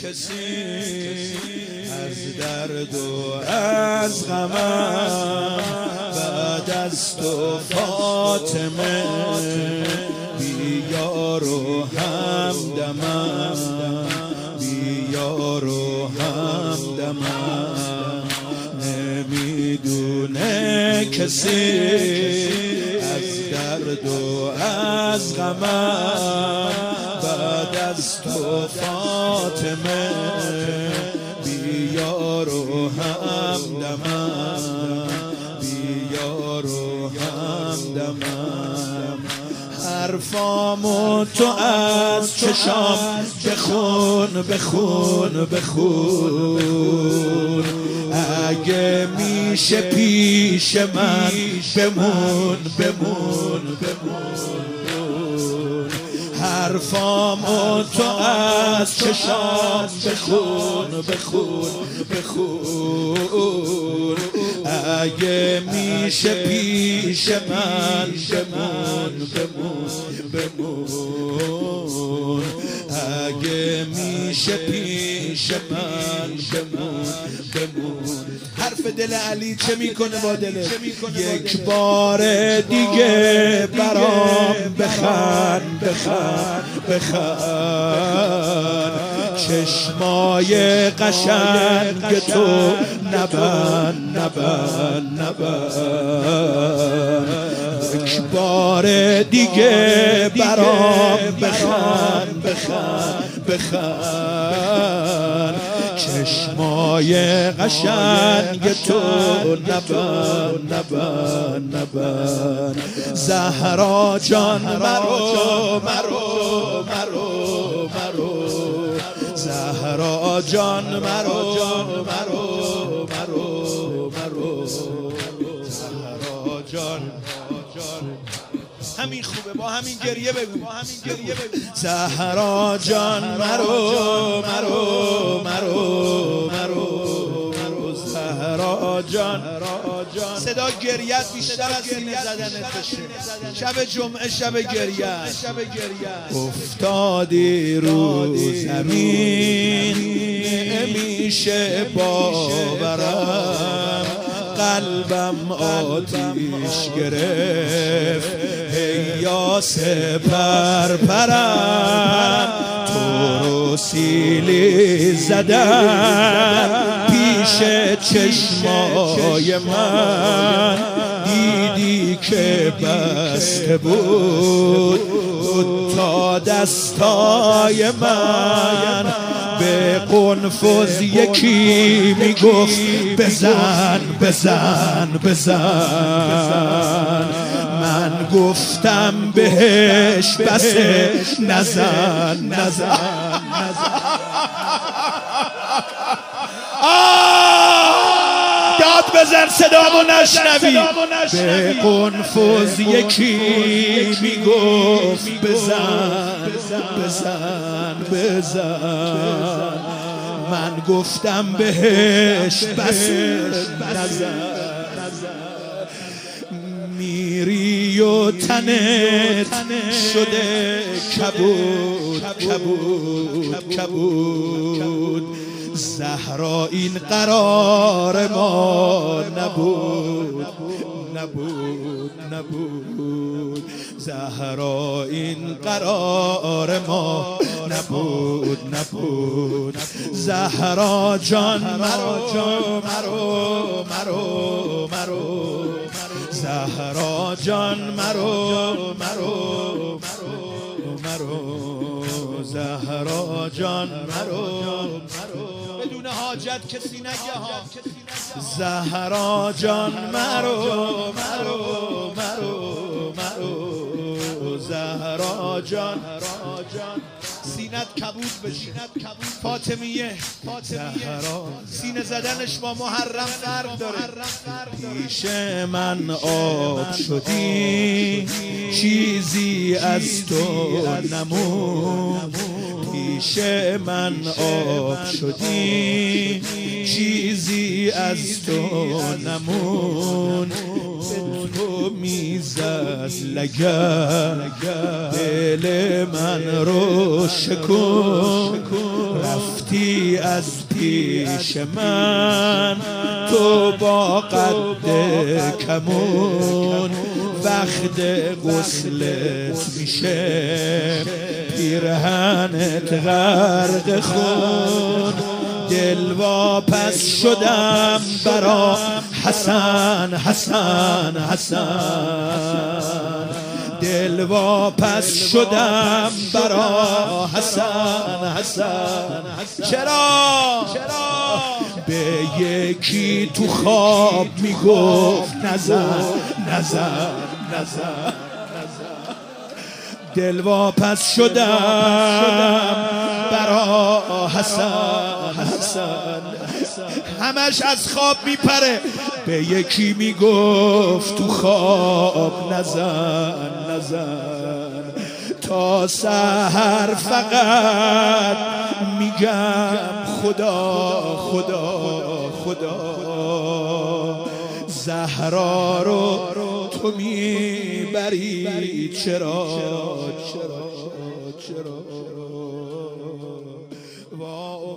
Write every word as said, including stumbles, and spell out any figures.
کسی از درد و از غمم بعد از تو فاطمه بی یار و همدمم بی یار و همدمم نمیدونه کسی از درد و از غمم بعد از تو فاطمه بی یار و همدمم بی یار و همدمم حرفامو تو از چشام بخون بخون بخون اگه میشه پیش من بمون بمون بمون حرفامو تو از چشام بخون بخون بخون اگه میشه پیش من بمون بمون بمون اگه میشه پیش من بمون بمون حرف دل علی چه میکنه با دلت یک بار دیگه برام بخند بخند بخند چشمای قشنگ تو نبند نبند نبند یک بار دیگه برام بخند بخند بخند چشمای قشنگ تو نبند نبند نبند زهرا جان مرو مرو مرو مرو زهرا جان مرو مرو مرو مرو زهرا جان همین خوبه با همین گریه بگو با همین گریه بگو زهرا جان مرو مرو مرو مرو مرو زهرا جان صدا گریت بیشتر از سینه زدنت بشه شب جمعه شب گریه افتادی رو زمین نمیشه باورم قلبم آتیش گرفت ای یا سپر پرم تو رو سیلی زدن پیش چشمای من دیدی که بسته بود تا دستای من به قنفذ یکی میگفت بزن بزن بزن من گفتم بهش بسه نزن نزن داد بزن صدامو نشنوی به قنفذ یکی میگفت بزن بزن بزن من گفتم بهش بسه نزن میری و تنت شده کبود کبود کبود زهرا این قرار ما نبود نبود نبود زهرا این قرار ما نبود نبود زهرا جان مرو مرو مرو مرو زهرا جان مرو مرو مرو زهرا جان مرو بدون حاجت کسی نگه ها زهرا جان مرو مرو مرو مرو زهرا جان سینت کبود بشی فاطمیه زهرا سینه زدنش با محرم فرق داره پیش من آب شدی چیزی از تو نمون پیش من آب شدی چیزی از تو نمون تو میزد لگد دل من رو شکن رفتی از پیش من تو با قد کمون وقت غسلت میشه پیرهنت غرق خون دل واپس شدم برا حسن حسن حسن دل واپس شدم برا حسن حسن چرا به یکی تو خواب میگفت نزن نزن نزن دل واپس شدم برا حسن حسن همش از خواب میپره به یکی میگفت تو خواب نزن نزن تا سحر فقط میگم خدا خدا خدا زهرا رو تو میبری چرا چرا چرا